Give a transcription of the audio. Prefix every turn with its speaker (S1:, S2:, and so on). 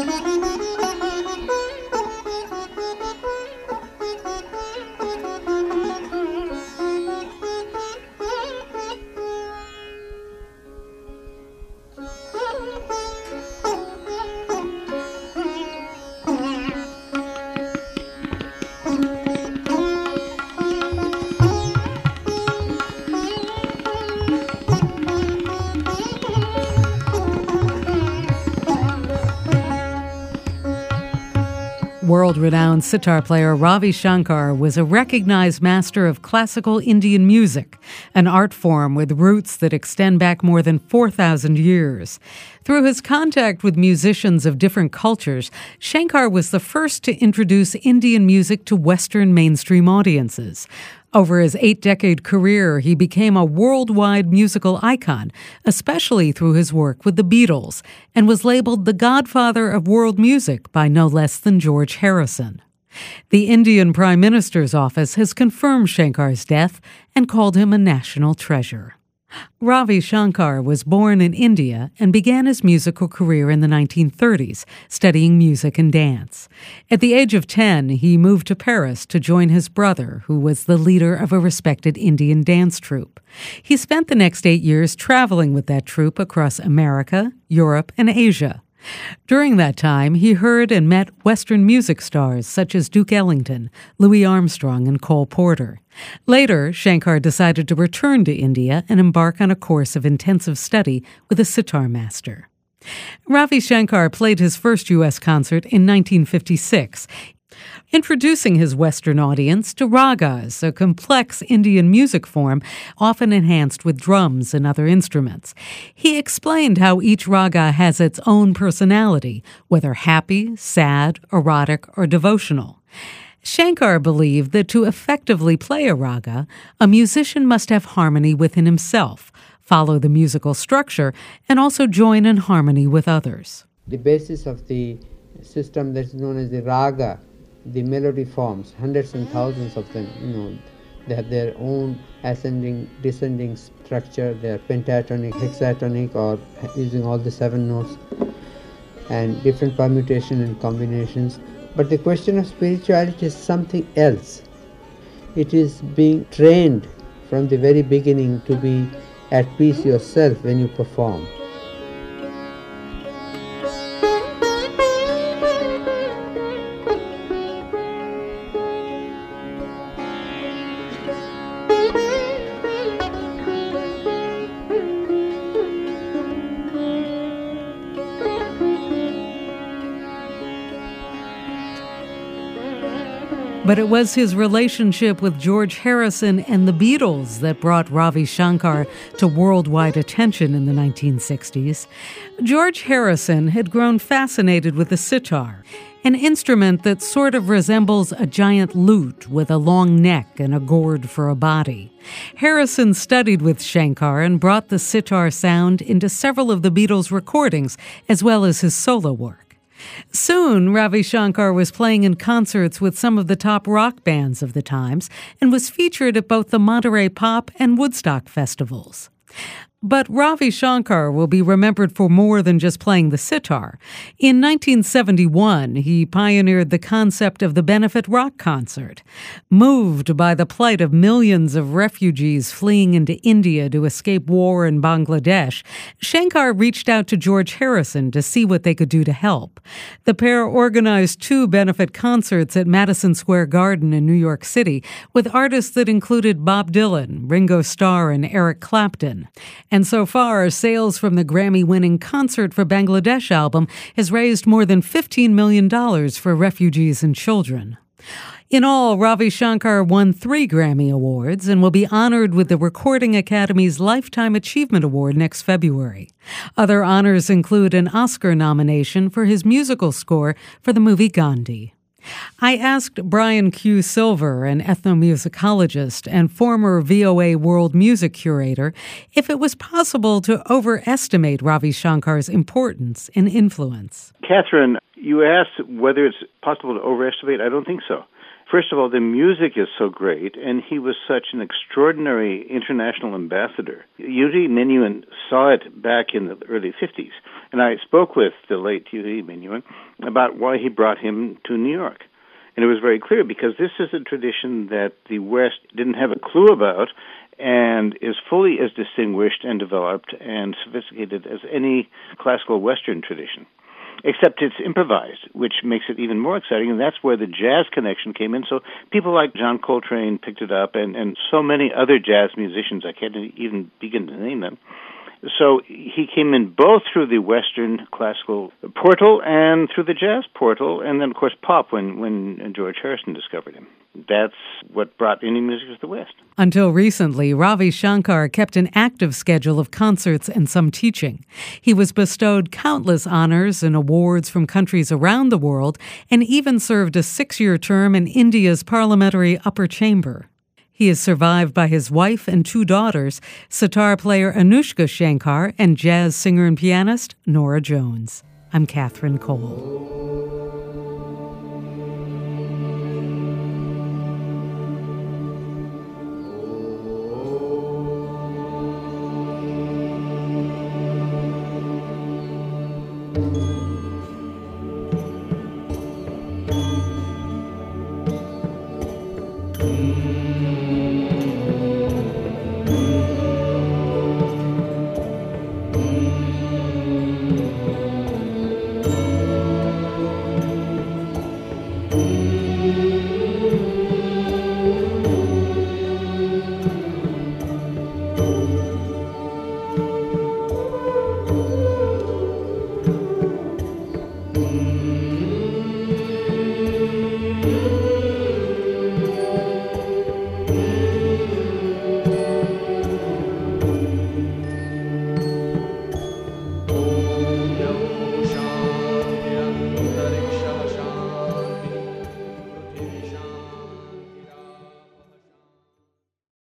S1: World-renowned sitar player Ravi Shankar was a recognized master of classical Indian music, an art form with roots that extend back more than 4,000 years. Through his contact with musicians of different cultures, Shankar was the first to introduce Indian music to Western mainstream audiences. Over his 8-decade career, he became a worldwide musical icon, especially through his work with the Beatles, and was labeled the godfather of world music by no less than George Harrison. The Indian Prime Minister's office has confirmed Shankar's death and called him a national treasure. Ravi Shankar was born in India and began his musical career in the 1930s, studying music and dance. At the age of 10, he moved to Paris to join his brother, who was the leader of a respected Indian dance troupe. He spent the next 8 years traveling with that troupe across America, Europe, and Asia. During that time, he heard and met Western music stars such as Duke Ellington, Louis Armstrong, and Cole Porter. Later, Shankar decided to return to India and embark on a course of intensive study with a sitar master. Ravi Shankar played his first U.S. concert in 1956, introducing his Western audience to ragas, a complex Indian music form often enhanced with drums and other instruments. He explained how each raga has its own personality, whether happy, sad, erotic, or devotional. Shankar believed that to effectively play a raga, a musician must have harmony within himself, follow the musical structure, and also join in harmony with others.
S2: The basis of the system that's known as the raga, the melody forms, hundreds and thousands of them, they have their own ascending, descending structure. They are pentatonic, hexatonic, or using all the 7 notes, and different permutation and combinations. But the question of spirituality is something else. It is being trained from the very beginning to be at peace yourself when you perform.
S1: But it was his relationship with George Harrison and the Beatles that brought Ravi Shankar to worldwide attention in the 1960s. George Harrison had grown fascinated with the sitar, an instrument that sort of resembles a giant lute with a long neck and a gourd for a body. Harrison studied with Shankar and brought the sitar sound into several of the Beatles' recordings, as well as his solo work. Soon, Ravi Shankar was playing in concerts with some of the top rock bands of the times and was featured at both the Monterey Pop and Woodstock festivals. But Ravi Shankar will be remembered for more than just playing the sitar. In 1971, he pioneered the concept of the benefit rock concert. Moved by the plight of millions of refugees fleeing into India to escape war in Bangladesh, Shankar reached out to George Harrison to see what they could do to help. The pair organized 2 benefit concerts at Madison Square Garden in New York City with artists that included Bob Dylan, Ringo Starr, and Eric Clapton. And so far, sales from the Grammy-winning Concert for Bangladesh album has raised more than $15 million for refugees and children. In all, Ravi Shankar won 3 Grammy Awards and will be honored with the Recording Academy's Lifetime Achievement Award next February. Other honors include an Oscar nomination for his musical score for the movie Gandhi. I asked Brian Q. Silver, an ethnomusicologist and former VOA World Music Curator, if it was possible to overestimate Ravi Shankar's importance and influence.
S3: Catherine, you asked whether it's possible to overestimate. I don't think so. First of all, the music is so great, and he was such an extraordinary international ambassador. Yuri Menuhin saw it back in the early 50s, and I spoke with the late Yuri Menuhin about why he brought him to New York. And it was very clear, because this is a tradition that the West didn't have a clue about and is fully as distinguished and developed and sophisticated as any classical Western tradition. Except it's improvised, which makes it even more exciting, and that's where the jazz connection came in. So people like John Coltrane picked it up, and so many other jazz musicians, I can't even begin to name them. So he came in both through the Western classical portal and through the jazz portal, and then, of course, pop when George Harrison discovered him. That's what brought Indian music to the West.
S1: Until recently, Ravi Shankar kept an active schedule of concerts and some teaching. He was bestowed countless honors and awards from countries around the world, and even served a 6-year term in India's parliamentary upper chamber. He is survived by his wife and 2 daughters, sitar player Anushka Shankar and jazz singer and pianist Nora Jones. I'm Catherine Cole.